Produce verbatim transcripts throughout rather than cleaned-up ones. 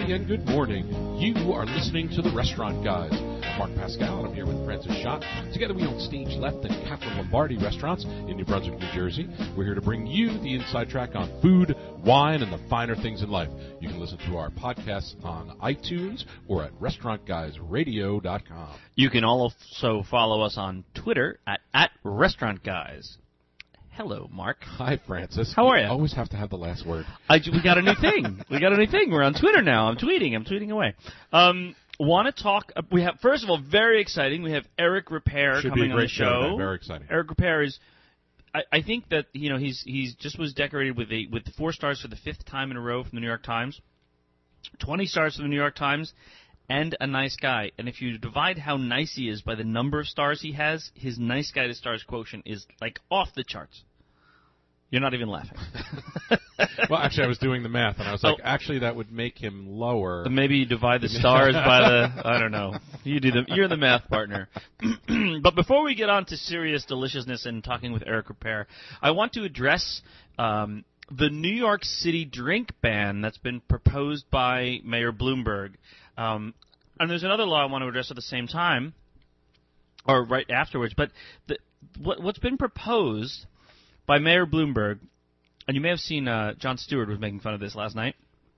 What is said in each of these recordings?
evening, and good morning. You are listening to The Restaurant Guys. I'm Mark Pascal, and I'm here with Francis Schott. Together we own Stage Left and Captain Lombardi restaurants in New Brunswick, New Jersey. We're here to bring you the inside track on food, wine, and the finer things in life. You can listen to our podcasts on iTunes or at restaurant guys radio dot com. You can also follow us on Twitter at, at Restaurant Guys. Hello, Mark. Hi, Francis. How are you? You always have to have the last word. I, we got a new thing. We got a new thing. We're on Twitter now. I'm tweeting. I'm tweeting away. Um, want to talk? Uh, we have first of all, very exciting. We have Eric Ripert Should coming be a on great the show. show. Very exciting. Eric Ripert is. I, I think that you know he's he's just was decorated with a with the four stars for the fifth time in a row from the New York Times, twenty stars from the New York Times, and a nice guy. And if you divide how nice he is by the number of stars he has, his nice guy to stars quotient is like off the charts. You're not even laughing. Well, actually, I was doing the math, and I was like, oh. actually, that would make him lower. Maybe you divide the stars by the, I don't know. You do the, you're the math partner. But before we get on to serious deliciousness and talking with Eric Ripert, I want to address um, the New York City drink ban that's been proposed by Mayor Bloomberg. Um, and there's another law I want to address at the same time, or right afterwards. But the, what, what's been proposed by Mayor Bloomberg, and you may have seen uh, Jon Stewart was making fun of this last night.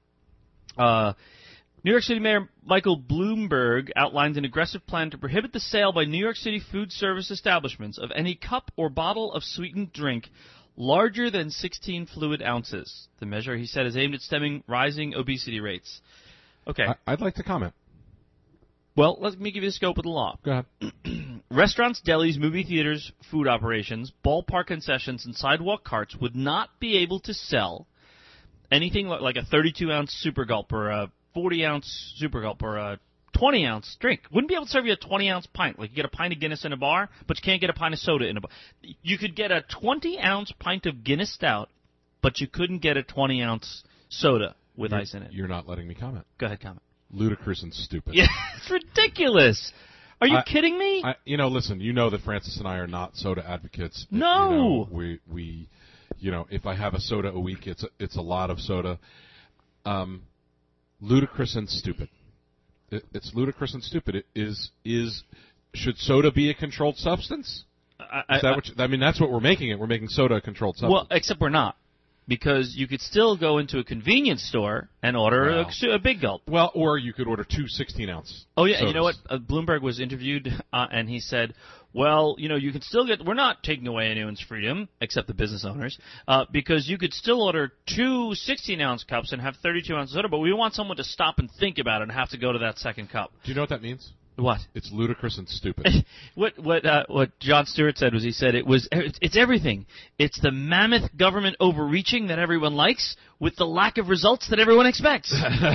Uh, New York City Mayor Michael Bloomberg outlined an aggressive plan to prohibit the sale by New York City food service establishments of any cup or bottle of sweetened drink larger than sixteen fluid ounces. The measure, he said, is aimed at stemming rising obesity rates. Okay. I, I'd like to comment. Well, let me give you the scope of the law. Go ahead. Restaurants, delis, movie theaters, food operations, ballpark concessions, and sidewalk carts would not be able to sell anything like a thirty-two ounce Super Gulp or a forty ounce Super Gulp or a twenty ounce drink. Wouldn't be able to serve you a twenty ounce pint. Like you get a pint of Guinness in a bar, but you can't get a pint of soda in a bar. You could get a twenty ounce pint of Guinness Stout, but you couldn't get a twenty ounce soda with you're, ice in it. You're not letting me comment. Go ahead, comment. Ludicrous and stupid. Yeah, it's ridiculous. Are you I, kidding me? I, you know, listen, you know that Francis and I are not soda advocates. No. You know, we, we, you know, if I have a soda a week, it's a, it's a lot of soda. Um, ludicrous and stupid. It, it's ludicrous and stupid. It is, is, should soda be a controlled substance? I, is that I, what you, I mean, that's what we're making it. We're making soda a controlled substance. Well, except we're not. Because you could still go into a convenience store and order well, a, a Big Gulp. Well, or you could order two sixteen-ounce Oh, yeah, sodas. You know what? Uh, Bloomberg was interviewed, uh, and he said, well, you know, you can still get – we're not taking away anyone's freedom, except the business owners, uh, because you could still order two sixteen-ounce cups and have thirty-two ounces of soda, but we want someone to stop and think about it and have to go to that second cup. Do you know what that means? What? It's ludicrous and stupid. what what uh, what Jon Stewart said was he said it was it's, it's everything. It's the mammoth government overreaching that everyone likes with the lack of results that everyone expects.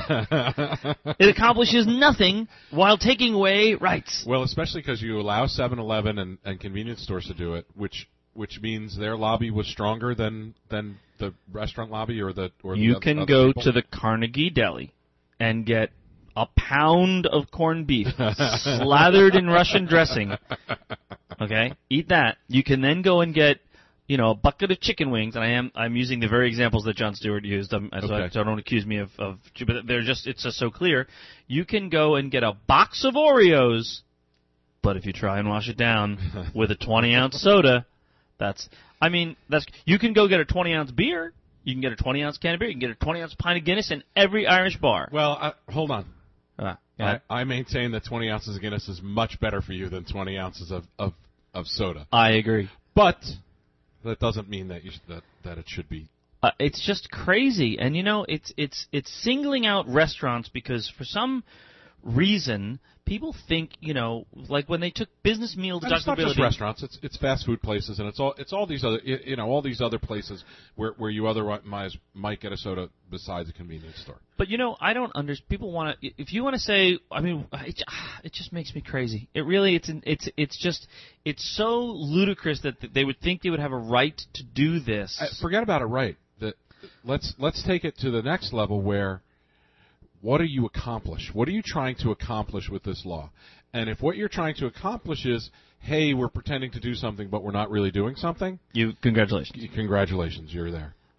It accomplishes nothing while taking away rights. Well, especially because you allow seven eleven and, and convenience stores to do it, which which means their lobby was stronger than than the restaurant lobby or the or you the can other go people. to the Carnegie Deli and get a pound of corned beef slathered in Russian dressing. Okay, eat that. You can then go and get, you know, a bucket of chicken wings. And I am I'm using the very examples that Jon Stewart used. Um, so, okay. I, so don't accuse me of, of. But they're just it's just so clear. You can go and get a box of Oreos, but if you try and wash it down with a twenty ounce soda, that's. I mean, that's. You can go get a twenty ounce beer. You can get a twenty ounce can of beer. You can get a twenty ounce pint of Guinness in every Irish bar. Well, uh, hold on. Uh, yeah. I, I maintain that twenty ounces of Guinness is much better for you than twenty ounces of, of, of soda. I agree. But that doesn't mean that you sh- that that it should be. Uh, it's just crazy, and you know, it's it's it's singling out restaurants because for some reason people think, you know, like when they took business meal deductibility. It's not just restaurants; it's it's fast food places, and it's all it's all these other you know all these other places where where you otherwise might get a soda besides a convenience store. But you know, I don't understand. People want to. If you want to say, I mean, it, it just makes me crazy. It really, it's it's it's just, it's so ludicrous that they would think they would have a right to do this. I, forget about a right. That let's let's take it to the next level where. What do you accomplish? What are you trying to accomplish with this law? And if what you're trying to accomplish is, hey, we're pretending to do something, but we're not really doing something, you congratulations. Congratulations, you're there.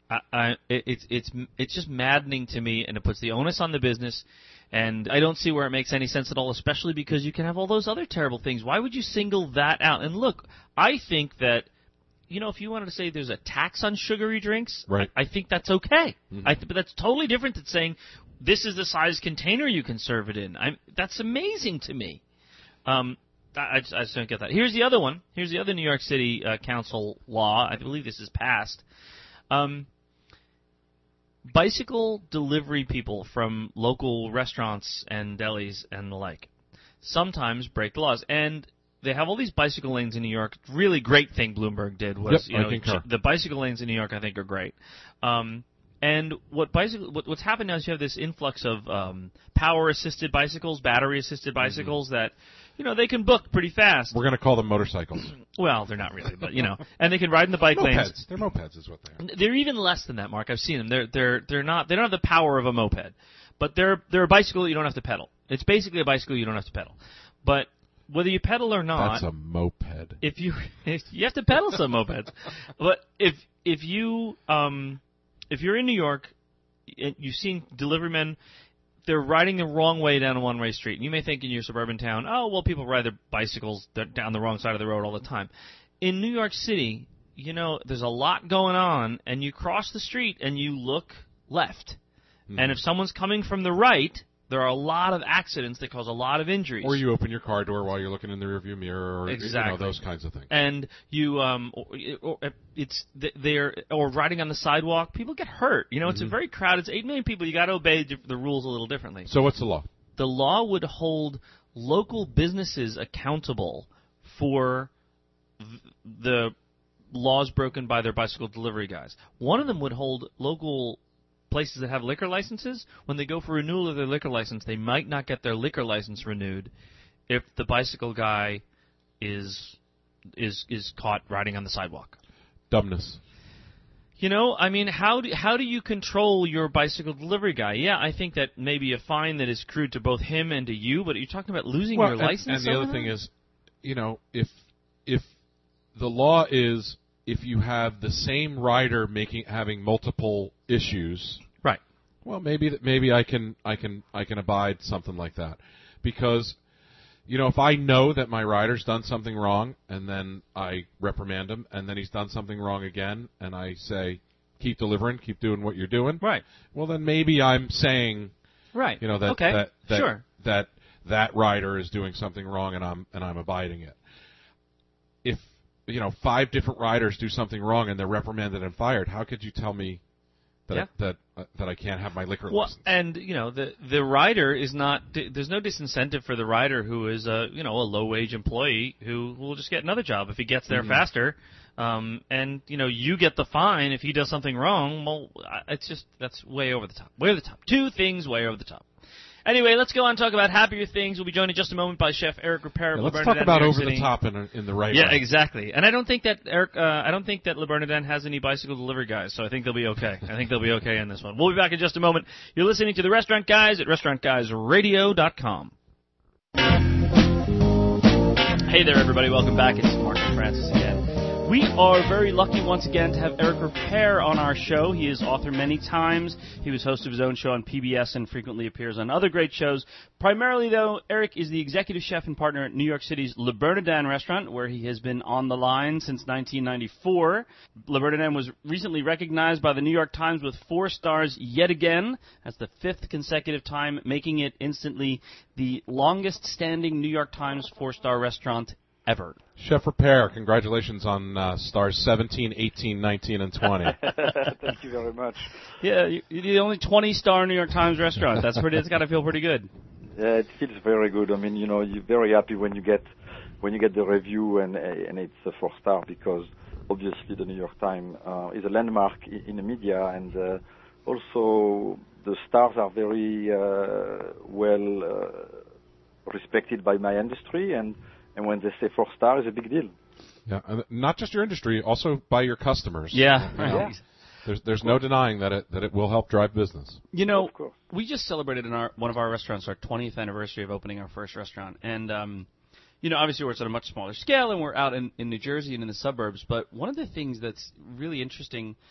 I, I, it, it's it's it's just maddening to me, and it puts the onus on the business. And I don't see where it makes any sense at all, especially because you can have all those other terrible things. Why would you single that out? And look, I think that, you know, if you wanted to say there's a tax on sugary drinks, right. I, I think that's okay. Mm-hmm. I th- but that's totally different than saying this is the size container you can serve it in. I'm, that's amazing to me. Um, I, I, just, I just don't get that. Here's the other one. Here's the other New York City uh, Council law. I believe this is passed. Um, bicycle delivery people from local restaurants and delis and the like sometimes break the laws. And they have all these bicycle lanes in New York. Really great thing Bloomberg did was, yep, you know, I concur. the bicycle lanes in New York I think are great. Um, and what bicycle, what, what's happened now is you have this influx of um, power-assisted bicycles, battery-assisted bicycles mm-hmm. that, you know, they can book pretty fast. We're going to call them motorcycles. Well, they're not really, but, you know, and they can ride in the bike mopeds. lanes. They're mopeds is what they are. They're even less than that, Mark. I've seen them. They're they're they're not. They don't have the power of a moped, but they're they're a bicycle you don't have to pedal. It's basically a bicycle you don't have to pedal. But whether you pedal or not, that's a moped. If you if you have to pedal some mopeds, but if if you um if you're in New York, you've seen delivery men. They're riding the wrong way down a one-way street. And you may think in your suburban town, oh, well, people ride their bicycles down the wrong side of the road all the time. In New York City, you know, there's a lot going on, and you cross the street and you look left. Mm-hmm. And if someone's coming from the right, there are a lot of accidents that cause a lot of injuries. Or you open your car door while you're looking in the rearview mirror, or exactly. you know, those kinds of things. And you, um, or, or it's they're or riding on the sidewalk. People get hurt. You know, it's mm-hmm. a very crowded. It's eight million people. You got to obey the rules a little differently. So what's the law? The law would hold local businesses accountable for th- the laws broken by their bicycle delivery guys. One of them would hold local places that have liquor licenses, when they go for renewal of their liquor license, they might not get their liquor license renewed if the bicycle guy is is is caught riding on the sidewalk. Dumbness. You know, I mean, how do how do you control your bicycle delivery guy? Yeah, I think that maybe a fine that is accrued to both him and to you, but you're talking about losing well, your and, license. And the other thing is, you know, if if the law is if you have the same rider making having multiple issues, right? Well, maybe that maybe I can I can I can abide something like that, because, you know, if I know that my rider's done something wrong and then I reprimand him and then he's done something wrong again and I say, keep delivering, keep doing what you're doing, right? Well, then maybe I'm saying, right, you know, that okay. that that, sure. that that rider is doing something wrong and I'm and I'm abiding it. If you know, five different riders do something wrong and they're reprimanded and fired, how could you tell me that yeah. I, that uh, that I can't have my liquor well, license? And you know, the the rider is not. There's no disincentive for the rider who is a you know a low wage employee who will just get another job if he gets there mm-hmm. faster. Um, and you know, you get the fine if he does something wrong. Well, it's just that's way over the top. Way over the top. Two things way over the top. Anyway, let's go on and talk about happier things. We'll be joined in just a moment by Chef Eric Ripert. Yeah, let's talk about over the top in, a, in the right yeah, way. Yeah, exactly. And I don't think that Eric, uh, I don't think that Le Bernardin has any bicycle delivery guys, so I think they'll be okay. I think they'll be okay in this one. We'll be back in just a moment. You're listening to the Restaurant Guys at restaurant guys radio dot com. Hey there, everybody. Welcome back. It's Mark and Francis again. We are very lucky once again to have Eric Ripert on our show. He is author many times. He was host of his own show on P B S and frequently appears on other great shows. Primarily, though, Eric is the executive chef and partner at New York City's Le Bernardin restaurant, where he has been on the line since nineteen ninety-four. Le Bernardin was recently recognized by the New York Times with four stars yet again. That's the fifth consecutive time, making it instantly the longest-standing New York Times four-star restaurant ever. Chef Ripert, congratulations on uh, stars seventeen, eighteen, nineteen, and twenty. Thank you very much. Yeah, you're the only twenty-star New York Times restaurant. That's pretty. It's got to feel pretty good. Yeah, it feels very good. I mean, you know, you're very happy when you get when you get the review and and it's a four star, because obviously the New York Times uh, is a landmark in the media, and uh, also the stars are very uh, well uh, respected by my industry, and. And when they say four star, it's a big deal. Yeah, and not just your industry, also by your customers. Yeah, you know, yeah. There's there's no denying that it that it will help drive business. You know, of we just celebrated in our one of our restaurants our twentieth anniversary of opening our first restaurant, and um, you know, obviously we're at a much smaller scale, and we're out in, in New Jersey and in the suburbs. But one of the things that's really interesting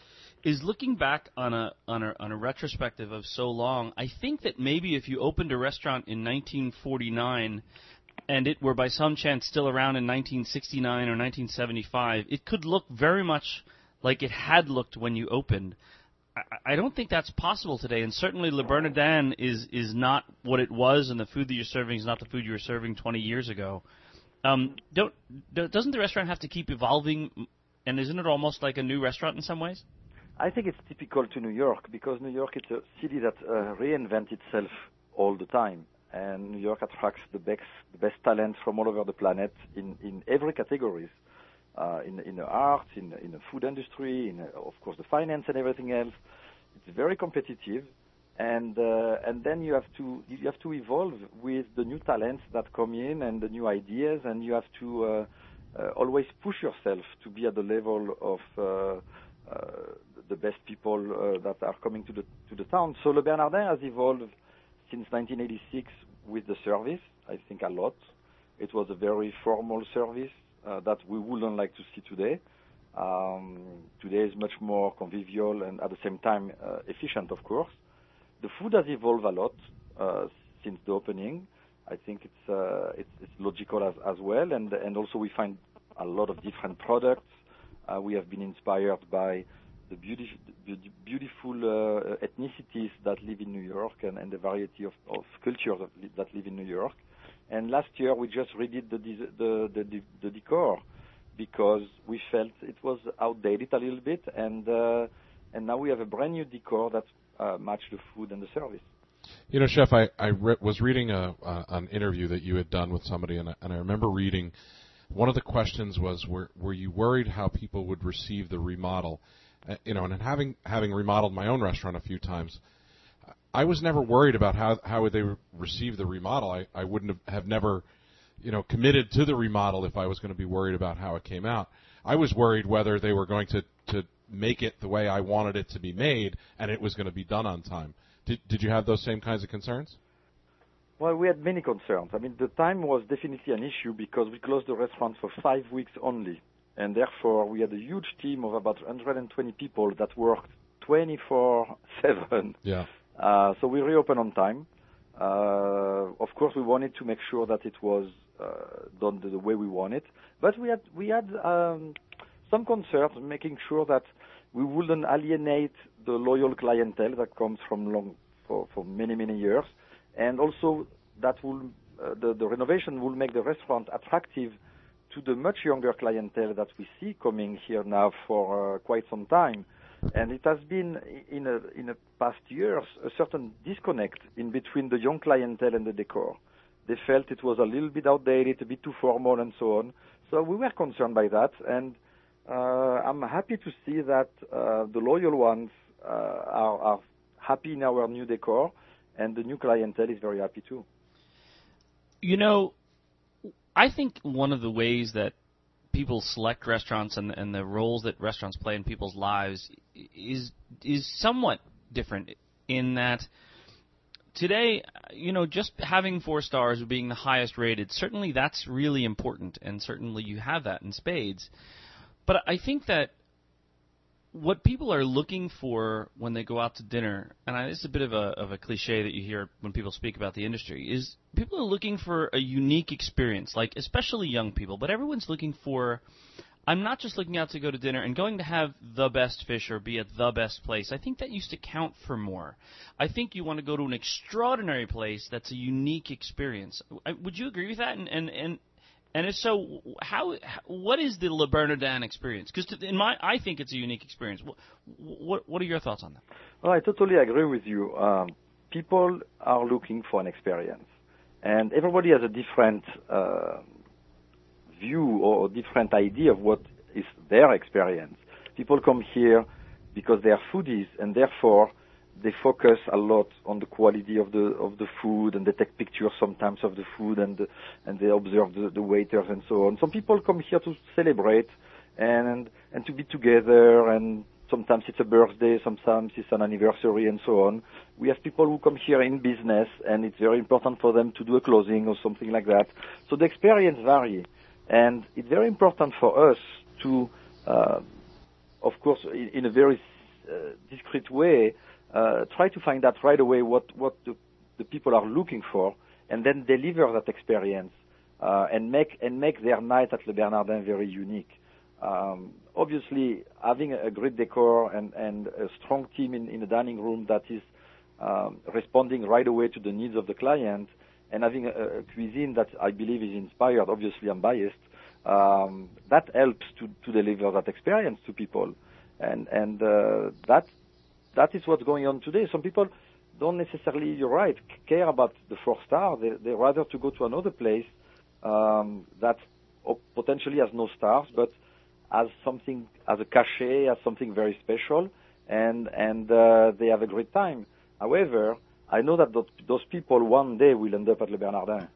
is looking back on a on a on a retrospective of so long. I think that maybe if you opened a restaurant in nineteen forty-nine and it were by some chance still around in nineteen sixty-nine or nineteen seventy-five, it could look very much like it had looked when you opened. I, I don't think that's possible today, and certainly Le Bernardin is is not what it was, and the food that you're serving is not the food you were serving twenty years ago. Um, don't doesn't the restaurant have to keep evolving, and isn't it almost like a new restaurant in some ways? I think it's typical to New York, because New York is a city that uh, reinvents itself all the time. And New York attracts the best, the best talent from all over the planet in, in every categories, uh, in, in the arts, in, in the food industry, in, uh, of course, the finance and everything else. It's very competitive, and uh, and then you have to you have to evolve with the new talents that come in and the new ideas, and you have to uh, uh, always push yourself to be at the level of uh, uh, the best people uh, that are coming to the to the town. So Le Bernardin has evolved since nineteen eighty-six with the service, I think a lot. It was a very formal service uh, that we wouldn't like to see today. Um, today is much more convivial and at the same time uh, efficient, of course. The food has evolved a lot uh, since the opening. I think it's uh, it's, it's logical as, as well, and and also we find a lot of different products. Uh, we have been inspired by the beauty, the beautiful uh, ethnicities that live in New York, and, and the variety of, of cultures that, li- that live in New York. And last year we just redid the, the, the, the, the decor because we felt it was outdated a little bit, and uh, and now we have a brand new decor that uh, matches the food and the service. You know, Chef, I, I re- was reading a, uh, an interview that you had done with somebody, and I, and I remember reading one of the questions was, were, were you worried how people would receive the remodel? Uh, you know, and having having remodeled my own restaurant a few times, I was never worried about how how would they re- receive the remodel. I, I wouldn't have, have never, you know, committed to the remodel if I was going to be worried about how it came out. I was worried whether they were going to, to make it the way I wanted it to be made, and it was going to be done on time. Did did you have those same kinds of concerns? Well, we had many concerns. I mean, the time was definitely an issue because we closed the restaurant for five weeks only. And therefore, we had a huge team of about one hundred twenty people that worked twenty-four seven. Yeah. Uh, so we reopened on time. Uh, of course, we wanted to make sure that it was uh, done the, the way we wanted. But we had we had um, some concerns, making sure that we wouldn't alienate the loyal clientele that comes from long for, for many many years, and also that will uh, the, the renovation will make the restaurant attractive to the much younger clientele that we see coming here now for uh, quite some time. And it has been, in a, in the past years, a certain disconnect in between the young clientele and the decor. They felt it was a little bit outdated, a bit too formal, and so on. So we were concerned by that, and uh, I'm happy to see that uh, the loyal ones uh, are, are happy in our new decor, and the new clientele is very happy too. You know, I think one of the ways that people select restaurants and, and the roles that restaurants play in people's lives is is somewhat different in that today, you know, just having four stars or being the highest rated, certainly that's really important, and certainly you have that in spades. But I think that what people are looking for when they go out to dinner, and I, this is a bit of a, of a cliche that you hear when people speak about the industry, is people are looking for a unique experience, like especially young people, but everyone's looking for, I'm not just looking out to go to dinner and going to have the best fish or be at the best place. I think that used to count for more. I think you want to go to an extraordinary place that's a unique experience. Would you agree with that? And and, and And if so, how, what is the Le Bernardin experience? Because in my, I think it's a unique experience. What, what, what are your thoughts on that? Well, I totally agree with you. Um, people are looking for an experience, and everybody has a different uh, view or different idea of what is their experience. People come here because they are foodies, and therefore they focus a lot on the quality of the of the food, and they take pictures sometimes of the food, and the, and they observe the, the waiters and so on. Some people come here to celebrate and and to be together, and sometimes it's a birthday, sometimes it's an anniversary, and so on. We have people who come here in business, and it's very important for them to do a closing or something like that. So the experience varies, and it's very important for us to, uh, of course, in, in a very uh, discreet way, uh, try to find out right away what, what the, the people are looking for, and then deliver that experience, uh, and make and make their night at Le Bernardin very unique. Um, obviously, having a great decor and, and a strong team in, in the dining room that is um, responding right away to the needs of the client, and having a, a cuisine that I believe is inspired, obviously I'm biased, um, that helps to, to deliver that experience to people. And, and uh, that, that is what's going on today. Some people don't necessarily, you're right, care about the four star. They, they rather to go to another place um, that potentially has no stars, but as something, as a cachet, as something very special, and and uh, they have a great time. However, I know that those, those people one day will end up at Le Bernardin.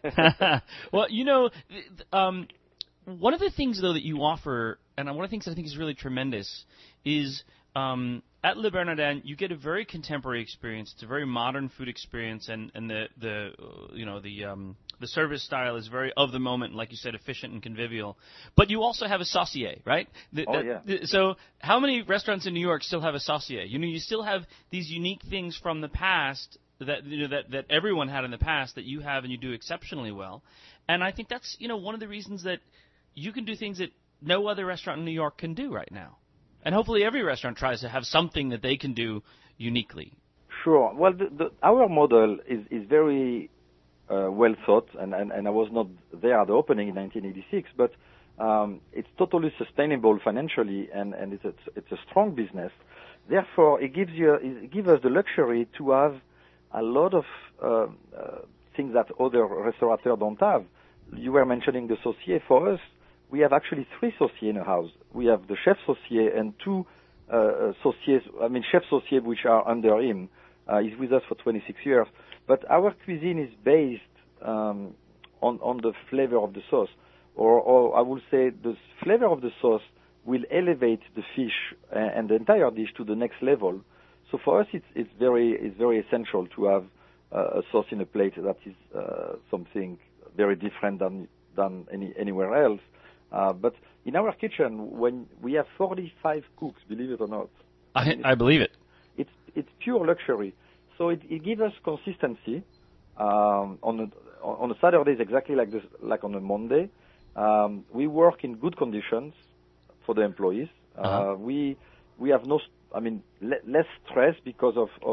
Well, you know, um, one of the things though that you offer, and one of the things I think is really tremendous, is um, at Le Bernardin you get a very contemporary experience. It's a very modern food experience, and and the the uh, you know the um, the service style is very of the moment, like you said, efficient and convivial. But you also have a saucier, right? The, oh, that, yeah. The, so how many restaurants in New York still have a saucier? You know, you still have these unique things from the past that you know that, that everyone had in the past that you have and you do exceptionally well. And I think that's, you know, one of the reasons that you can do things that no other restaurant in New York can do right now. And hopefully every restaurant tries to have something that they can do uniquely. Sure. Well, the, the, our model is, is very Uh, well thought, and, and, and I was not there at the opening in nineteen eighty-six, but um, it's totally sustainable financially, and, and it's, a, it's a strong business. Therefore, it gives you it gives us the luxury to have a lot of uh, uh, things that other restaurateurs don't have. You were mentioning the saucier. For us, we have actually three sauciers in a house. We have the chef saucier and two uh, sauciers, I mean chef sauciers, which are under him. Uh, he's with us for twenty-six years. But our cuisine is based um, on, on the flavor of the sauce, or, or I would say the flavor of the sauce will elevate the fish and, and the entire dish to the next level. So for us, it's, it's very it's very essential to have uh, a sauce in a plate that is uh, something very different than than any, anywhere else. Uh, but in our kitchen, when we have forty-five cooks, believe it or not, I, I believe it. It's it's pure luxury. So it, it gives us consistency um, on a, on a Saturday, exactly like this, like on a Monday. Um, we work in good conditions for the employees. Uh-huh. Uh, we we have no, I mean, le- less stress because of, of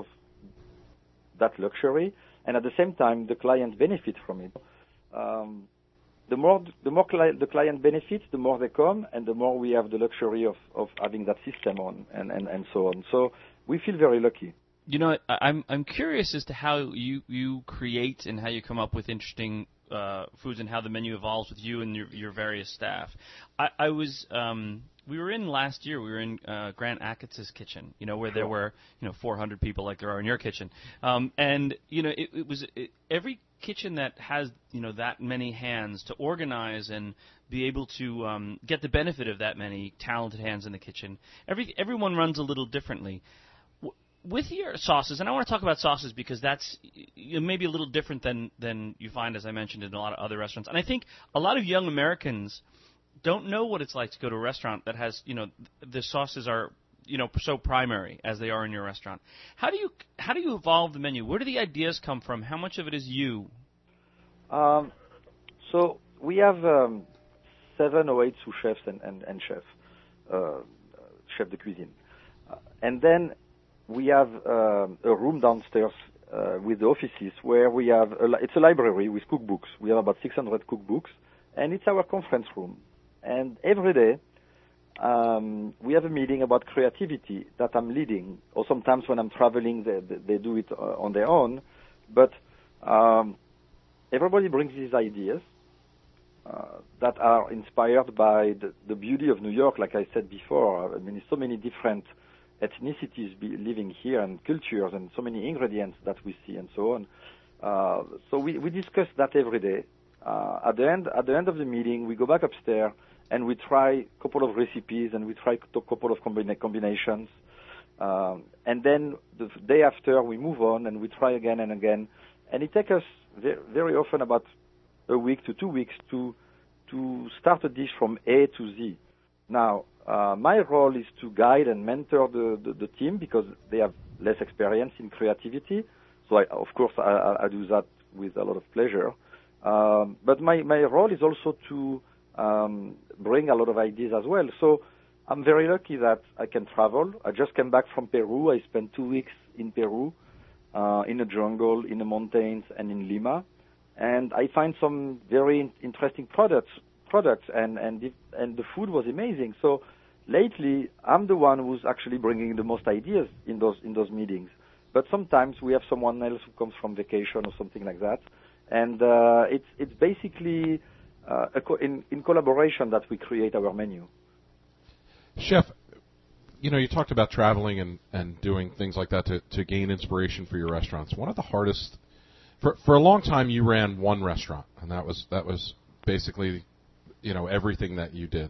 that luxury, and at the same time, the client benefits from it. Um, the more the more cli- the client benefits, the more they come, and the more we have the luxury of, of having that system on, and, and, and so on. So we feel very lucky. You know, I'm I'm curious as to how you, you create and how you come up with interesting uh, foods and how the menu evolves with you and your your various staff. I, I was um, we were in last year. We were in uh, Grant Achatz's kitchen. You know, where there were you know four hundred people like there are in your kitchen. Um, and you know, it, it was it, every kitchen that has you know that many hands to organize and be able to um, get the benefit of that many talented hands in the kitchen. Every everyone runs a little differently. With your sauces, and I want to talk about sauces because that's you know, maybe a little different than, than you find, as I mentioned, in a lot of other restaurants. And I think a lot of young Americans don't know what it's like to go to a restaurant that has, you know, the sauces are, you know, so primary as they are in your restaurant. How do you how do you evolve the menu? Where do the ideas come from? How much of it is you? Um, so we have um, seven or eight sous chefs and, and, and chef, uh, chef de cuisine. Uh, and then we have uh, a room downstairs uh, with the offices where we have, a li- it's a library with cookbooks. We have about six hundred cookbooks, and it's our conference room. And every day, um, we have a meeting about creativity that I'm leading, or sometimes when I'm traveling, they, they do it uh, on their own. But um, everybody brings these ideas uh, that are inspired by the, the beauty of New York, like I said before. I mean, there's so many different ethnicities be living here and cultures and so many ingredients that we see and so on. Uh, so we, we discuss that every day. Uh, at the end, at the end of the meeting, we go back upstairs and we try a couple of recipes and we try a couple of combina- combinations. Um, and then the day after, we move on and we try again and again. And it takes us very, very often about a week to two weeks to to start a dish from A to Z. Now, uh, my role is to guide and mentor the, the, the team because they have less experience in creativity. So, I, of course, I, I do that with a lot of pleasure. Um, but my, my role is also to um, bring a lot of ideas as well. So I'm very lucky that I can travel. I just came back from Peru. I spent two weeks in Peru, uh, in the jungle, in the mountains, and in Lima. And I find some very in- interesting products, products, and and the, and the food was amazing. So lately, I'm the one who's actually bringing the most ideas in those in those meetings. But sometimes we have someone else who comes from vacation or something like that, and uh, it's it's basically uh, a co- in in collaboration that we create our menu. Chef, you know, you talked about traveling and, and doing things like that to, to gain inspiration for your restaurants. One of the hardest for for a long time you ran one restaurant, and that was that was basically, you know, everything that you did.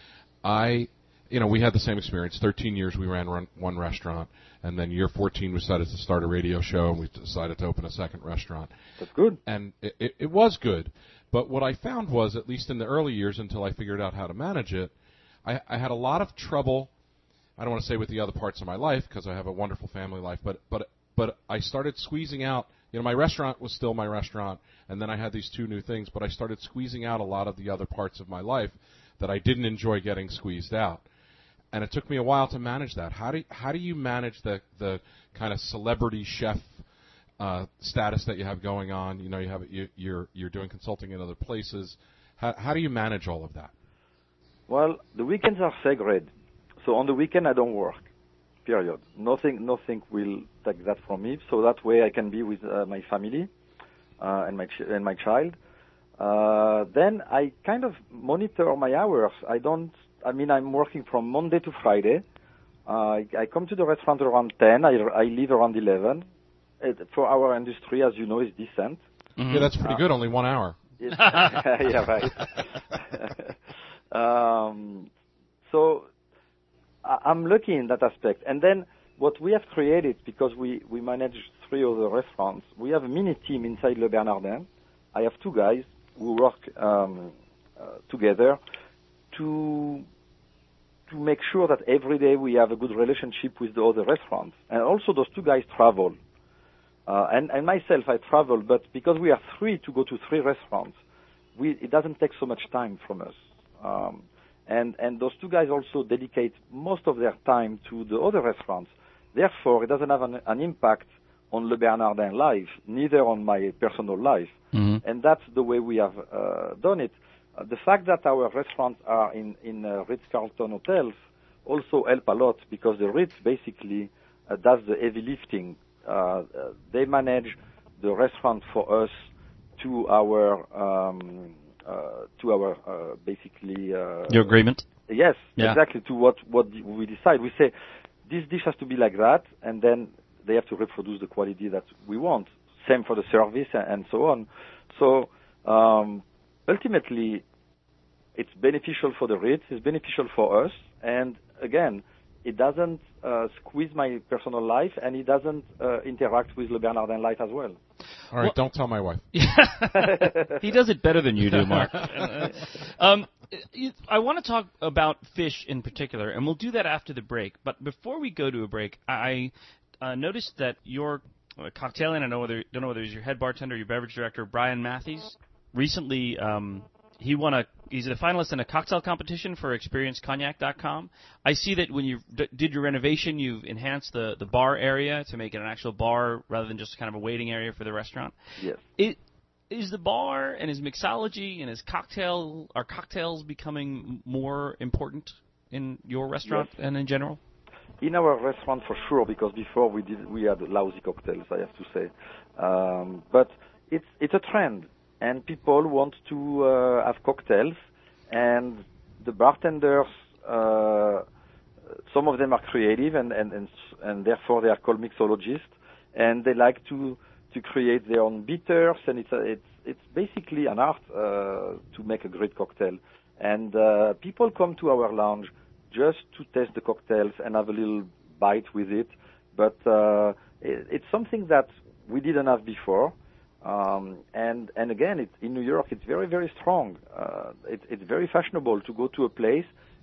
I you know, we had the same experience. thirteen years we ran run, one restaurant, and then year fourteen we decided to start a radio show, and we decided to open a second restaurant. That's good. And it, it, it was good. But what I found was, at least in the early years until I figured out how to manage it, I, I had a lot of trouble. I don't want to say with the other parts of my life because I have a wonderful family life, but but but I started squeezing out. You know, my restaurant was still my restaurant, and then I had these two new things, but I started squeezing out a lot of the other parts of my life that I didn't enjoy getting squeezed out. And it took me a while to manage that. How do how do you manage the the kind of celebrity chef uh, status that you have going on? You know, you have you, you're you're doing consulting in other places. How how do you manage all of that? Well, the weekends are sacred. So on the weekend I don't work. Period. Nothing nothing will take that from me. So that way I can be with uh, my family uh, and my ch- and my child. Uh, then I kind of monitor my hours. I don't. I mean, I'm working from Monday to Friday. Uh, I, I come to the restaurant around ten. I, I leave around eleven. It, for our industry, as you know, is decent. Mm-hmm. Yeah, that's pretty uh, good. Only one hour. Yeah, right. um, so I, I'm lucky in that aspect. And then what we have created, because we, we manage three other restaurants, we have a mini team inside Le Bernardin. I have two guys who work um, uh, together to to make sure that every day we have a good relationship with the other restaurants. And also those two guys travel. Uh, and, and myself, I travel, but because we are three to go to three restaurants, we, it doesn't take so much time from us. Um, and, and those two guys also dedicate most of their time to the other restaurants. Therefore, it doesn't have an, an impact on Le Bernardin life, neither on my personal life. Mm-hmm. And that's the way we have uh, done it. Uh, the fact that our restaurants are in, in uh, Ritz-Carlton hotels also help a lot because the Ritz basically uh, does the heavy lifting. Uh, uh, they manage the restaurant for us to our um, uh, to our uh, basically uh, your agreement. Yes, yeah. exactly. To what what we decide, we say this dish has to be like that, and then they have to reproduce the quality that we want. Same for the service and, and so on. So um, ultimately, it's beneficial for the Ritz. It's beneficial for us, and again, it doesn't uh, squeeze my personal life, and it doesn't uh, interact with Le Bernardin life as well. All right, well, don't tell my wife. He does it better than you do, Mark. um, I want to talk about fish in particular, and we'll do that after the break. But before we go to a break, I uh, noticed that your uh, cocktail, and I know whether, don't know whether it was your head bartender or your beverage director, Brian Matthews, recently um, he won a he's a finalist in a cocktail competition for experience cognac dot com. I see that when you d- did your renovation, you've enhanced the, the bar area to make it an actual bar rather than just kind of a waiting area for the restaurant. Yes. It, is the bar and his mixology and his cocktail, are cocktails becoming more important in your restaurant yes. and in general? In our restaurant, for sure, because before we did we had lousy cocktails, I have to say. Um, but it's it's a trend. And people want to uh, have cocktails, and the bartenders, uh, some of them are creative, and, and, and, and therefore they are called mixologists, and they like to, to create their own bitters, and it's a, it's it's basically an art uh, to make a great cocktail. And uh, people come to our lounge just to taste the cocktails and have a little bite with it, but uh, it, it's something that we didn't have before. Um, and, and again, it, in New York, it's very, very strong. Uh, it, it's very fashionable to go to a place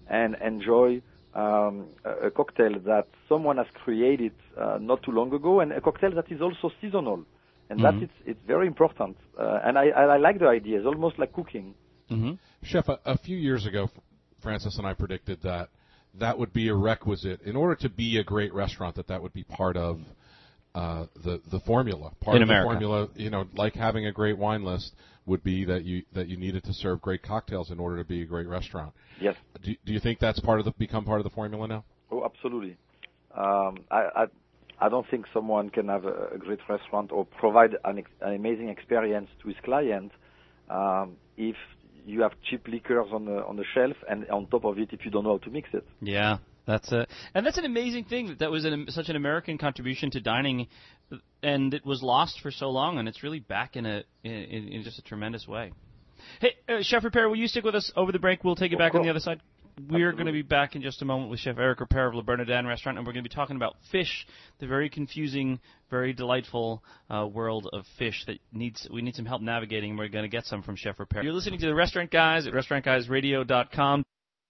and enjoy um, a, a cocktail that someone has created uh, not too long ago, and a cocktail that is also seasonal. And mm-hmm. that it's, it's very important. Uh, and I, I like the idea. It's almost like cooking. Mm-hmm. Chef, a, a few years ago, Francis and I predicted that that would be a requisite in order to be a great restaurant, that that would be part of uh, the the formula. Part in of America. the formula, you know, like having a great wine list would be that you that you needed to serve great cocktails in order to be a great restaurant. Yes. Do, do you think that's part of the become part of the formula now? Oh, absolutely. Um, I, I I don't think someone can have a, a great restaurant or provide an, ex- an amazing experience to his client um, if you have cheap liquors on the on the shelf, and on top of it, if you don't know how to mix it. Yeah, that's a and that's an amazing thing that that was an, such an American contribution to dining, and it was lost for so long, and it's really back in a in, in just a tremendous way. Hey, uh, Chef Ripert, will you stick with us over the break? We'll take you Of back course. on the other side. We're going to be back in just a moment with Chef Eric Ripert of Le Bernardin Restaurant, and we're going to be talking about fish, the very confusing, very delightful uh, world of fish that needs we need some help navigating, and we're going to get some from Chef Ripert. You're listening to The Restaurant Guys at restaurant guys radio dot com.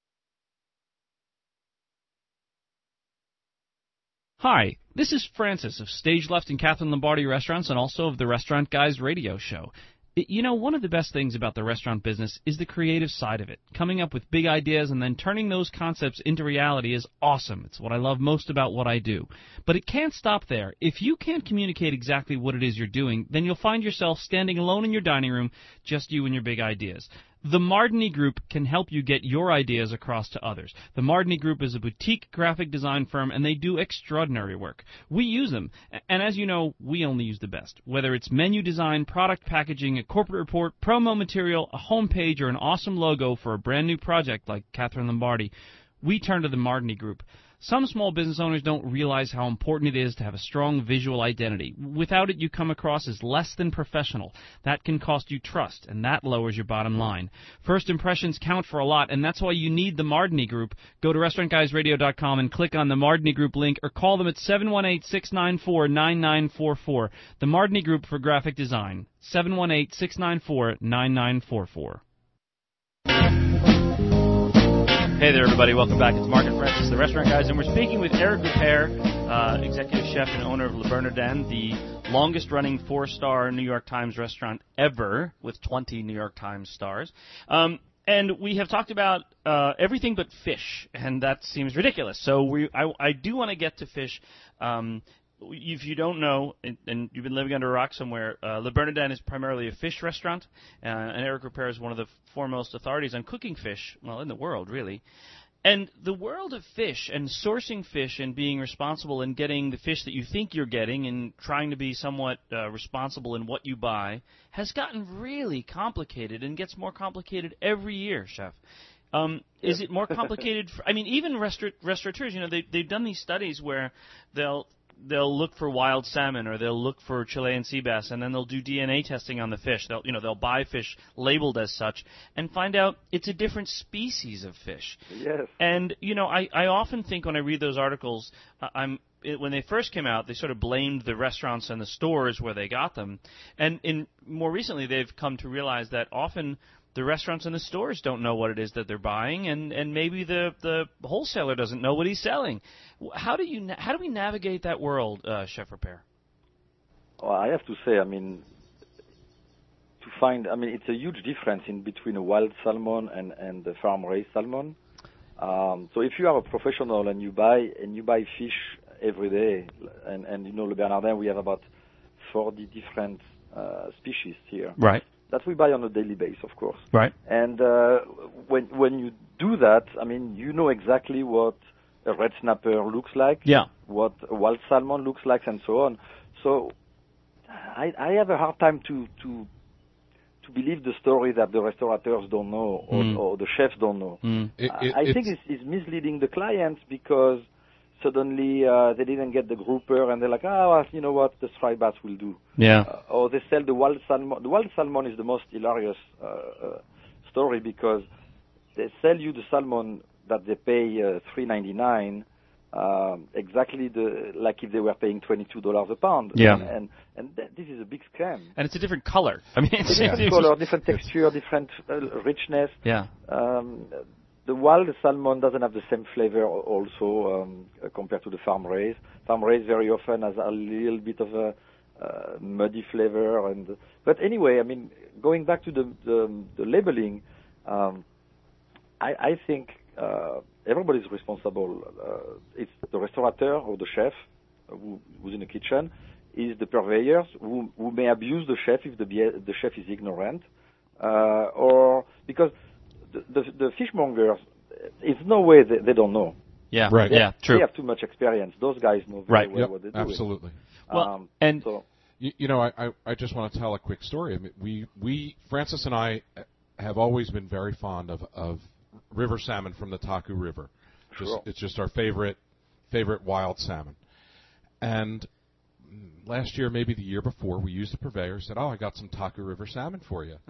Hi, this is Francis of Stage Left and Catherine Lombardi Restaurants, and also of the Restaurant Guys radio show. You know, one of the best things about the restaurant business is the creative side of it. Coming up with big ideas and then turning those concepts into reality is awesome. It's what I love most about what I do. But it can't stop there. If you can't communicate exactly what it is you're doing, then you'll find yourself standing alone in your dining room, just you and your big ideas. The Mardini Group can help you get your ideas across to others. The Mardini Group is a boutique graphic design firm, and they do extraordinary work. We use them, and as you know, we only use the best. Whether it's menu design, product packaging, a corporate report, promo material, a homepage, or an awesome logo for a brand new project like Catherine Lombardi, we turn to the Mardini Group. Some small business owners don't realize how important it is to have a strong visual identity. Without it, you come across as less than professional. That can cost you trust, and that lowers your bottom line. First impressions count for a lot, and that's why you need the Mardini Group. Go to restaurant guys radio dot com and click on the Mardini Group link, or call them at seven one eight, six nine four, nine nine four four. The Mardini Group for graphic design, seven one eight, six nine four, nine nine four four. Hey there, everybody. Welcome back. It's Mark and Francis, the Restaurant Guys, and we're speaking with Eric Ripert, uh, executive chef and owner of Le Bernardin, the longest-running four-star New York Times restaurant ever, with twenty New York Times stars. Um, and we have talked about uh, everything but fish, and that seems ridiculous. So we, I, I do want to get to fish. Um, If you don't know, and you've been living under a rock somewhere, uh, Le Bernardin is primarily a fish restaurant, uh, and Eric Ripert is one of the foremost authorities on cooking fish, well, in the world, really. And the world of fish and sourcing fish and being responsible in getting the fish that you think you're getting and trying to be somewhat uh, responsible in what you buy has gotten really complicated and gets more complicated every year, Chef. Um, is it more complicated? For, I mean, even restaur- restaurateurs, you know, they, they've done these studies where they'll they'll look for wild salmon or they'll look for Chilean sea bass, and then they'll do D N A testing on the fish. They'll, you know, they'll buy fish labeled as such and find out it's a different species of fish. Yes. And, you know, I, I often think when I read those articles, uh, I'm it, when they first came out, they sort of blamed the restaurants and the stores where they got them. And in more recently, they've come to realize that often the restaurants and the stores don't know what it is that they're buying, and, and maybe the, the wholesaler doesn't know what he's selling. How do you how do we navigate that world, uh, Chef Ripert? Well, I have to say, I mean, to find, I mean, it's a huge difference in between a wild salmon and and the farm-raised salmon. Um, so if you are a professional and you buy and you buy fish every day, and and you know, Le Bernardin, we have about forty different uh, species here. Right. That we buy on a daily basis, of course. Right. And uh, when when you do that, I mean, you know exactly what a red snapper looks like, yeah, what a wild salmon looks like, and so on. So I, I have a hard time to to to believe the story that the restaurateurs don't know or, mm. or the chefs don't know. Mm. It, it, I, I it's, think it's, it's misleading the clients because suddenly uh, they didn't get the grouper and they're like, ah, well, you know what, the striped bass will do. Yeah. Uh, or they sell the wild salmon. The wild salmon is the most hilarious uh, uh, story because they sell you the salmon that they pay uh, three ninety-nine, um, exactly the like if they were paying twenty-two dollars a pound. Yeah. And and, and th- this is a big scam. And it's a different color. I mean, it's Different it's, color, different texture, different uh, richness. Yeah. Um, the wild salmon doesn't have the same flavor also um, compared to the farm raised. Farm raised very often has a little bit of a uh, muddy flavor. And but anyway, I mean, going back to the the, the labeling, um, I, I think uh, everybody's responsible. Uh, it's the restaurateur or the chef who, who's in the kitchen, is the purveyors who, who may abuse the chef if the the chef is ignorant, uh, or because the, the, the fishmongers, it's no way they, they don't know. Yeah, right. Yeah, true. They have too much experience. Those guys know very Right. well Yep, what they're doing. absolutely. Well, Um, and so, You, you know, I, I, I just want to tell a quick story. I mean, we, we, Francis and I have always been very fond of, of river salmon from the Taku River. Just, Sure. It's just our favorite, favorite wild salmon. And last year, maybe the year before, we used the purveyor, said, oh, I got some Taku River salmon for you.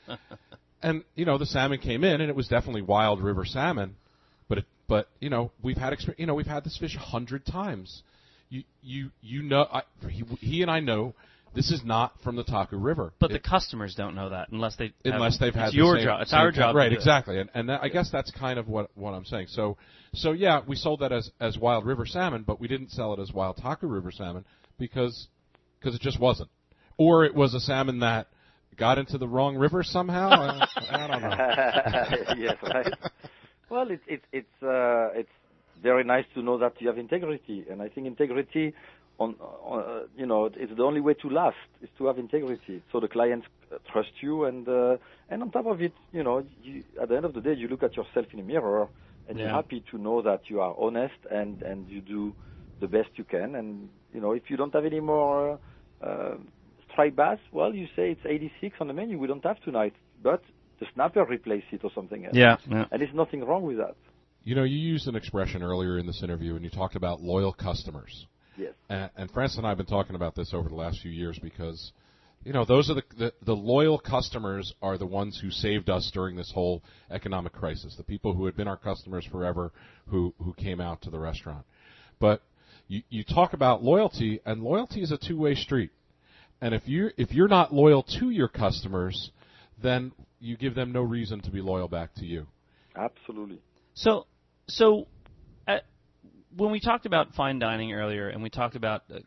And, you know, the salmon came in, and it was definitely wild river salmon. But, it, but you know, we've had, exper- you know, we've had this fish a hundred times. You, you, you know, I, he, he and I know this is not from the Taku River. but It- the customers don't know that unless they unless they've had it's the your same, job. It's same our kind- job, to right? do it. Exactly, and and that, I guess that's kind of what what I'm saying. So, so yeah, we sold that as as wild river salmon, but we didn't sell it as wild Taku River salmon because because it just wasn't, or it was a salmon that got into the wrong river somehow. I, I don't know. yes, right. Well, it's it's it's uh, it's very nice to know that you have integrity, and I think integrity, on, on uh, you know, it's the only way to last is to have integrity. So the clients uh, trust you, and uh, and on top of it, you know, you, at the end of the day, you look at yourself in a mirror, and Yeah. you're happy to know that you are honest and and you do the best you can. And you know, if you don't have any more uh, uh, striped bass, well, you say it's eighty-six on the menu. We don't have tonight, but the snapper replace it or something else. Yeah, yeah. And there's nothing wrong with that. You know, you used an expression earlier in this interview, and you talked about loyal customers. Yes. And, and Francis and I have been talking about this over the last few years because, you know, those are the, the the loyal customers are the ones who saved us during this whole economic crisis. The people who had been our customers forever, who who came out to the restaurant. But you you talk about loyalty, and loyalty is a two-way street. And if you if you're not loyal to your customers, then you give them no reason to be loyal back to you. Absolutely. So, so uh, when we talked about fine dining earlier, and we talked about uh,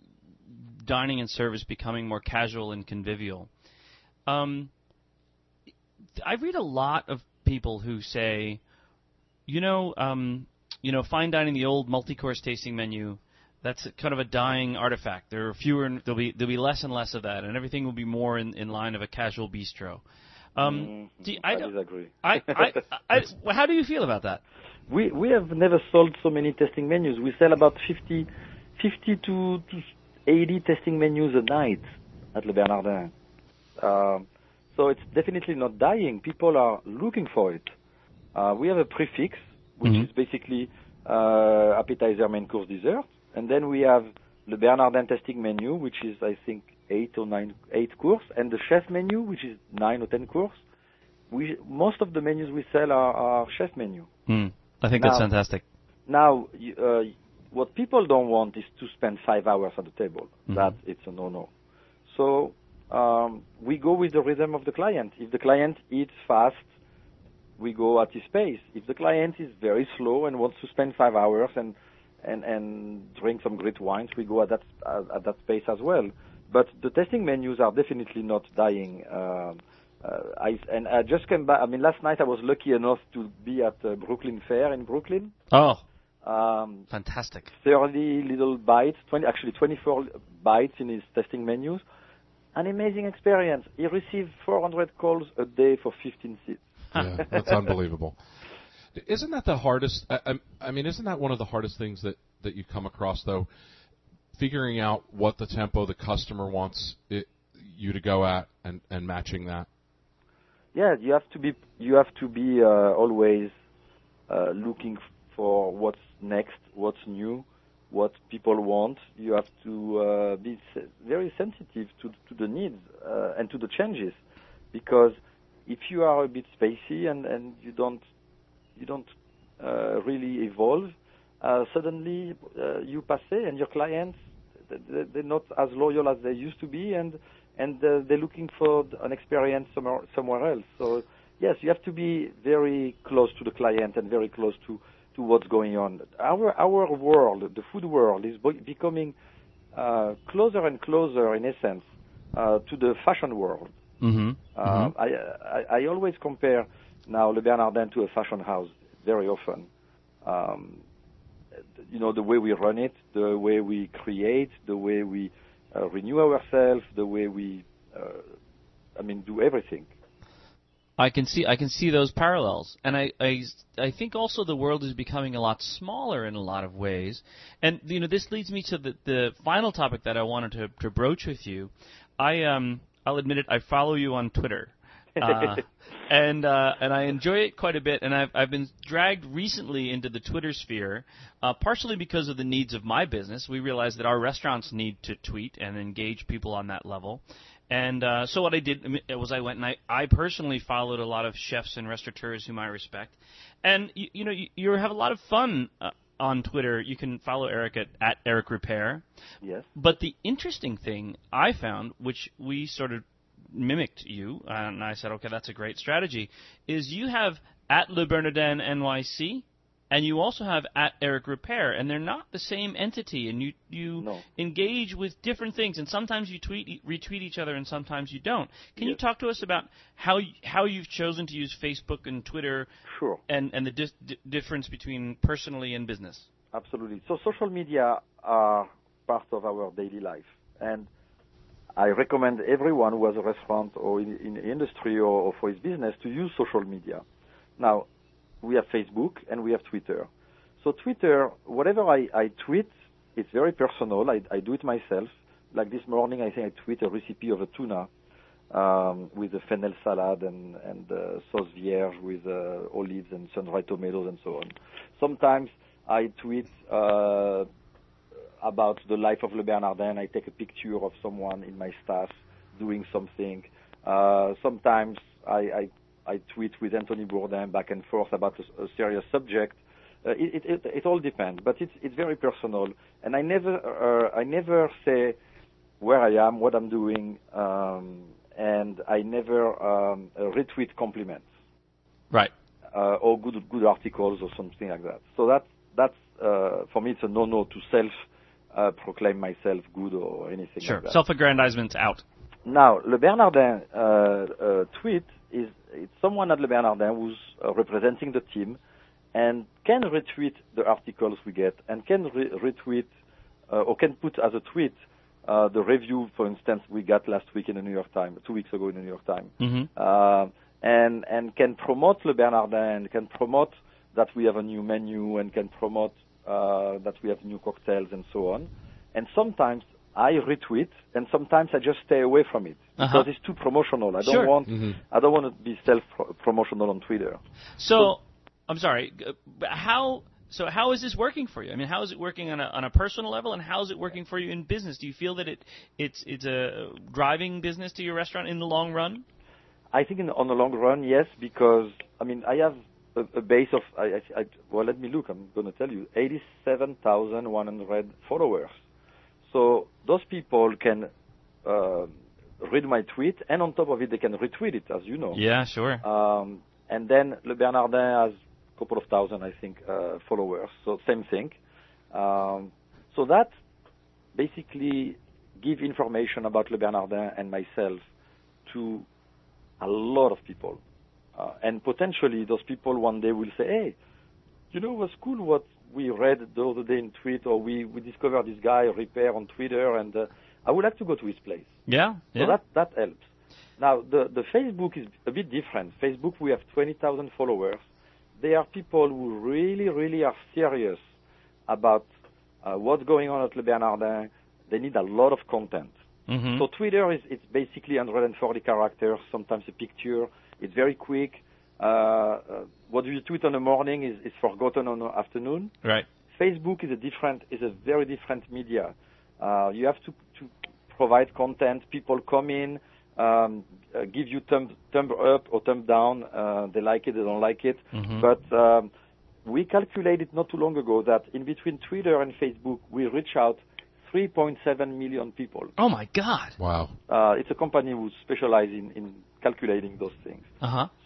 dining and service becoming more casual and convivial, um, I read a lot of people who say, you know, um, you know, fine dining, the old multi-course tasting menu, that's kind of a dying artifact. There are fewer, and there'll be there'll be less and less of that, and everything will be more in, in line of a casual bistro. Um, Mm, do you, I, I don't- disagree. I, I, I, well, how do you feel about that? we we have never sold so many tasting menus. We sell about fifty, fifty to, to eighty tasting menus a night at Le Bernardin. Um, so it's definitely not dying. People are looking for it. Uh, we have a prefix, which Mhm. is basically uh, appetizer, main course, dessert. And then we have Le Bernardin tasting menu, which is, I think, eight or nine, eight course, and the chef menu, which is nine or ten course. We, most of the menus we sell are, are chef menu. Hmm. I think that's Now- fantastic. Now, you- uh, what people don't want is to spend five hours at the table. Mhm. That it's a no-no. So um, we go with the rhythm of the client. If the client eats fast, we go at his pace. If the client is very slow and wants to spend five hours and and, and drink some great wines, we go at that at, at that pace as well. But the tasting menus are definitely not dying. Um, uh, I, and I just came back. I mean, last night I was lucky enough to be at uh, Brooklyn Fair in Brooklyn. Oh, Um, fantastic. thirty little bites, twenty actually twenty-four bites in his testing menus. An amazing experience. He received four hundred calls a day for fifteen seats. Yeah, that's unbelievable. Isn't that the hardest? I, I- I mean, isn't that one of the hardest things that, that you come across, though? Figuring out what the tempo the customer wants it, you to go at and, and matching that. Yeah, you have to be you have to be uh, always uh, looking for what's next, what's new, what people want. You have to uh, be se- very sensitive to to the needs uh, and to the changes, because if you are a bit spacey and, and you don't you don't uh, really evolve, uh, suddenly uh, you passe and your clients they- they're not as loyal as they used to be, and and uh, they're looking for an experience somewhere somewhere else. So yes, you have to be very close to the client and very close to, to what's going on. Our our world, the food world, is bo- becoming uh, closer and closer, in essence, uh, to the fashion world. Mm-hmm. Uh, mm-hmm. I, I I always compare now Le Bernardin to a fashion house very often. Um, you know, the way we run it, the way we create, the way we uh, renew ourselves, the way we, uh, I mean, do everything. I can see I can see those parallels, and I, I I think also the world is becoming a lot smaller in a lot of ways, and you know this leads me to the the final topic that I wanted to, to broach with you. I um I'll admit it, I follow you on Twitter, uh, and uh, and I enjoy it quite a bit, and I've I've been dragged recently into the Twitter sphere, uh, partially because of the needs of my business. We realize that our restaurants need to tweet and engage people on that level. And uh, so what I did was I went and I, I personally followed a lot of chefs and restaurateurs whom I respect. And, you, you know, you, you have a lot of fun uh, on Twitter. You can follow Eric at, at Eric Ripert. Yes. But the interesting thing I found, which we sort of mimicked you, and I said, okay, that's a great strategy, is you have at Le Bernardin N Y C, and you also have at Eric Ripert, and they're not the same entity, and you you No. engage with different things, and sometimes you tweet retweet each other, and sometimes you don't. Can Yes. you talk to us about how y- how you've chosen to use Facebook and Twitter, Sure. and and the dis- d- difference between personally and business? Absolutely. So social media are part of our daily life, and I recommend everyone who has a restaurant or in, in the industry or, or for his business to use social media. Now, we have Facebook and we have Twitter. So Twitter, whatever I, I tweet, it's very personal. I, I do it myself. Like this morning, I think I tweet a recipe of a tuna um, with a fennel salad and, and uh, sauce vierge with uh, olives and sun-dried tomatoes and so on. Sometimes I tweet uh, about the life of Le Bernardin. I take a picture of someone in my staff doing something. Uh, sometimes I, I I tweet with Anthony Bourdain back and forth about a, a serious subject. Uh, it, it, it all depends, but it's it's very personal, and I never uh, I never say where I am, what I'm doing, um, and I never um, uh, retweet compliments, Right. uh, or good good articles or something like that. So that's that's uh, for me it's a no-no to self uh, proclaim myself good or anything Sure. like that. Self-aggrandizement's out. Now, Le Bernardin uh, uh, tweet is it's someone at Le Bernardin who's uh, representing the team and can retweet the articles we get and can re- retweet uh, or can put as a tweet uh, the review, for instance, we got last week in the New York Times, two weeks ago in the New York Times, Mm-hmm. uh, and and can promote Le Bernardin, can promote that we have a new menu, and can promote uh, that we have new cocktails and so on. And sometimes I retweet, and sometimes I just stay away from it because Uh-huh. it's too promotional. I don't Sure. want Mm-hmm. I don't want to be self-promotional on Twitter. So, I'm sorry. g- but How so? How is this working for you? I mean, how is it working on a on a personal level, and how is it working for you in business? Do you feel that it it's it's a driving business to your restaurant in the long run? I think in, on the long run, yes, because I mean I have a, a base of I, I, I well let me look. I'm going to tell you eighty-seven thousand one hundred followers. So those people can uh, read my tweet, and on top of it, they can retweet it, as you know. Yeah, sure. Um, and then Le Bernardin has a couple of thousand, I think, uh, followers. So same thing. Um, so that basically give information about Le Bernardin and myself to a lot of people. Uh, and potentially those people one day will say, hey, you know, it was cool what we read the other day in tweet, or we, we discovered this guy, Ripert, on Twitter, and uh, I would like to go to his place. Yeah, yeah. So that, that helps. Now, the, the Facebook is a bit different. Facebook, we have twenty thousand followers. They are people who really, really are serious about uh, what's going on at Le Bernardin. They need a lot of content. Mm-hmm. So Twitter is it's basically one hundred forty characters, sometimes a picture. It's very quick. Uh, uh, what you tweet in the morning is, is forgotten on the afternoon. Right. Facebook is a different, is a very different media. Uh, you have to, to provide content. People come in, um, uh, give you thumb, thumb up or thumb down. Uh, they like it, they don't like it. Mhm. But um, we calculated not too long ago that in between Twitter and Facebook, we reach out three point seven million people. Oh my God. Wow. Uh, it's a company who specializes in, in calculating those things. Uh huh. So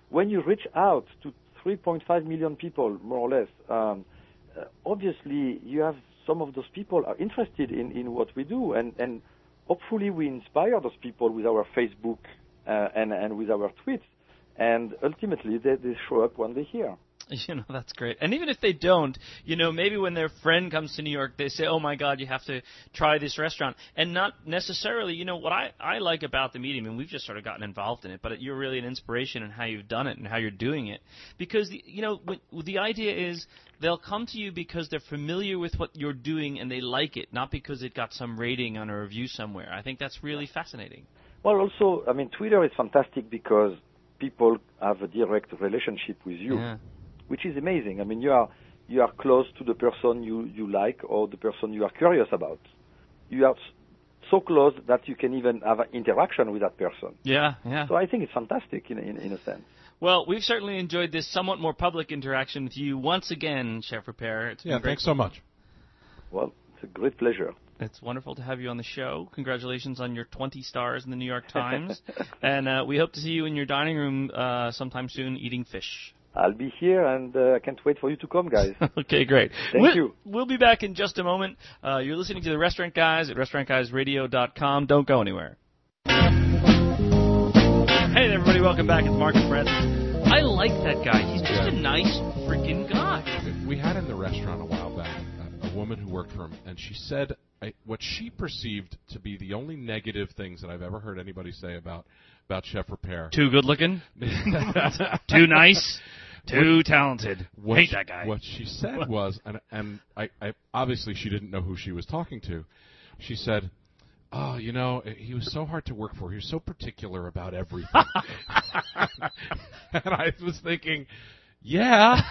when you reach out to three point five million people, more or less, um, uh, obviously you have some of those people are interested in, in what we do, and, and hopefully we inspire those people with our Facebook uh, and, and with our tweets, and ultimately they, they show up when they hear. You know, that's great. And even if they don't, you know, maybe when their friend comes to New York, they say, oh, my God, you have to try this restaurant. And not necessarily, you know, what I, I like about the medium, and we've just sort of gotten involved in it, but you're really an inspiration in how you've done it and how you're doing it. Because, you know, the idea is they'll come to you because they're familiar with what you're doing and they like it, not because it got some rating on a review somewhere. I think that's really fascinating. Well, also, I mean, Twitter is fantastic because people have a direct relationship with you. Yeah. Which is amazing. I mean, you are you are close to the person you, you like or the person you are curious about. You are so close that you can even have an interaction with that person. Yeah, yeah. So I think it's fantastic in, in, in a sense. Well, we've certainly enjoyed this somewhat more public interaction with you once again, Chef Repere. It's been Yeah, great. thanks so much. Well, it's a great pleasure. It's wonderful to have you on the show. Congratulations on your twenty stars in the New York Times. And uh, we hope to see you in your dining room uh, sometime soon eating fish. I'll be here, and uh, I can't wait for you to come, guys. Okay, great. Thank we'll, you. We'll be back in just a moment. Uh, you're listening to The Restaurant Guys at restaurant guys radio dot com. Don't go anywhere. Hey, everybody. Welcome back. It's Mark and Francis. I like that guy. He's just Yeah. a nice freaking guy. We had in the restaurant a while back a, a woman who worked for him, and she said I, what she perceived to be the only negative things that I've ever heard anybody say about, about Chef Repere. Too good looking. Too nice. Too what, talented. What Hate she, that guy. What she said was, and, and I, I obviously she didn't know who she was talking to. She said, oh, you know, he was so hard to work for. He was so particular about everything. And I was thinking, yeah.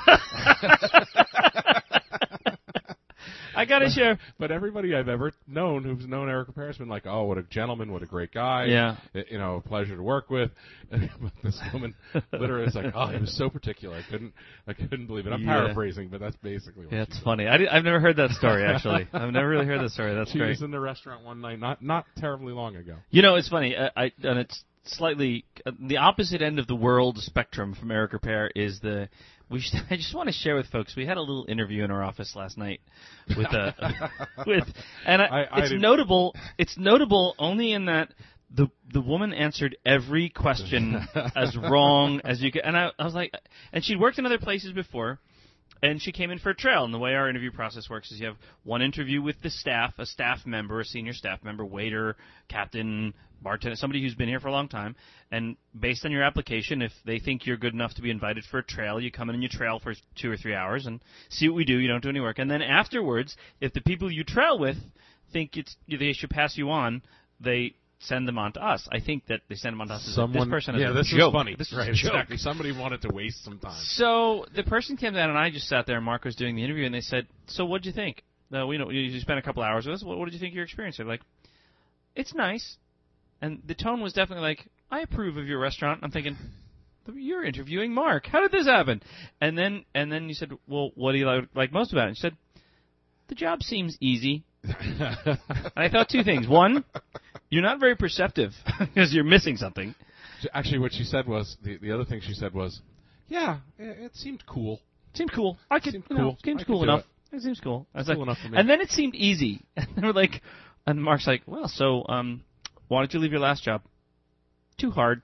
I got to share. But everybody I've ever known who's known Eric Repere has been like, oh, what a gentleman, what a great guy. Yeah. You know, a pleasure to work with. But this woman literally is like, oh, he was so particular. I couldn't I couldn't believe it. I'm yeah. paraphrasing, but that's basically what Yeah, she it's said. funny. I did, I've never heard that story, actually. I've never really heard that story. That's she great. was in the restaurant one night, not not terribly long ago. You know, it's funny. I, I and it's slightly uh, the opposite end of the world spectrum from Eric Repere is the. We should, I just want to share with folks. We had a little interview in our office last night with uh, with, and I, I, I it's didn't- notable. It's notable only in that the the woman answered every question as wrong as you could. And I, I was like, and she'd worked in other places before. And she came in for a trial. And the way our interview process works is you have one interview with the staff, a staff member, a senior staff member, waiter, captain, bartender, somebody who's been here for a long time. And based on your application, if they think you're good enough to be invited for a trail, you come in and you trail for two or three hours and see what we do. You don't do any work. And then afterwards, if the people you trail with think it's they should pass you on, they send them on to us. I think that they send them on to us. Someone, this person yeah, is this a joke. is funny. This is right, a joke. exactly. Somebody wanted to waste some time. So the person came down, and I just sat there, and Mark was doing the interview, and they said, so what did you think? Uh, we know you spent a couple hours with us. What, what did you think of your experience? They're like, it's nice. And the tone was definitely like, I approve of your restaurant. I'm thinking, you're interviewing Mark. How did this happen? And then and then you said, well, what do you like, like most about it? And she said, the job seems easy. And I thought two things. One, you're not very perceptive because you're missing something. Actually, what she said was, the, the other thing she said was, yeah, it, it seemed cool. Seemed cool. I could, Seemed you know, cool. seems I cool could do enough. It. it seems cool. I was Cool like, enough for me. and then it seemed easy. And they were like, and Mark's like, well, so um, why did you leave your last job? Too hard.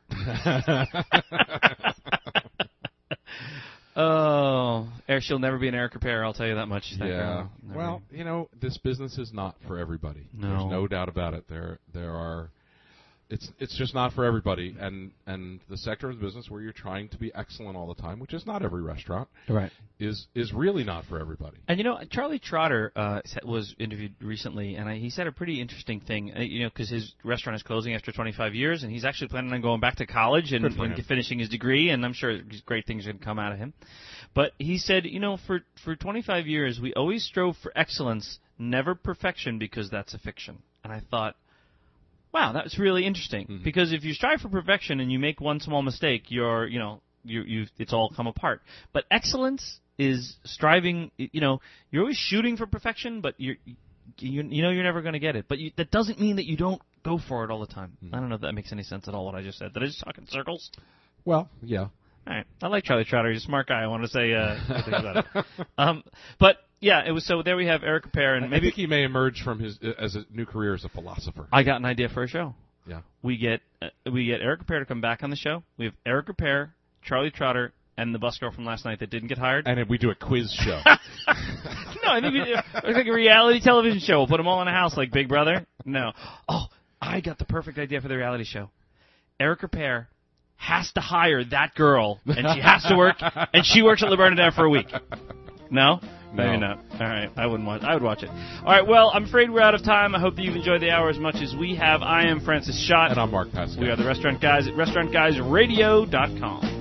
Oh, er, she'll never be an Eric Repere, I'll tell you that much. Thank Yeah. her. Never. Well, you know, this business is not for everybody. No. There's no doubt about it. There, there are. It's it's just not for everybody, and and the sector of the business where you're trying to be excellent all the time, which is not every restaurant, right, is is really not for everybody. And you know, Charlie Trotter uh, was interviewed recently, and I, he said a pretty interesting thing. Uh, you know, because his restaurant is closing after twenty-five years, and he's actually planning on going back to college and, Good for and him. finishing his degree, and I'm sure great things are going to come out of him. But he said, you know, for for twenty-five years, we always strove for excellence, never perfection, because that's a fiction. And I thought, wow, that's really interesting. Mm-hmm. Because if you strive for perfection and you make one small mistake, you're, you know, you you it's all come apart. But excellence is striving. You know, you're always shooting for perfection, but you're you, you know you're never going to get it. But you, that doesn't mean that you don't go for it all the time. Mm-hmm. I don't know if that makes any sense at all. What I just said. Did I just talk in circles? Well, yeah. All right. I like Charlie Trotter. He's a smart guy. I want to say uh, good things about it. Um, but yeah, it was so. There we have Eric Ripert, and I maybe think he may emerge from his uh, as a new career as a philosopher. I got an idea for a show. Yeah. We get uh, we get Eric Ripert to come back on the show. We have Eric Ripert, Charlie Trotter, and the bus girl from last night that didn't get hired. And if we do a quiz show. No, I think we, it's like a reality television show. We'll put them all in a house like Big Brother. No. Oh, I got the perfect idea for the reality show. Eric Ripert has to hire that girl, and she has to work, and she works at Le Bernardin for a week. No? Maybe No. not. All right, I wouldn't watch. I would watch it. All right, well, I'm afraid we're out of time. I hope that you've enjoyed the hour as much as we have. I am Francis Schott. And I'm Mark Pascal. We are the Restaurant Guys at restaurant guys radio dot com.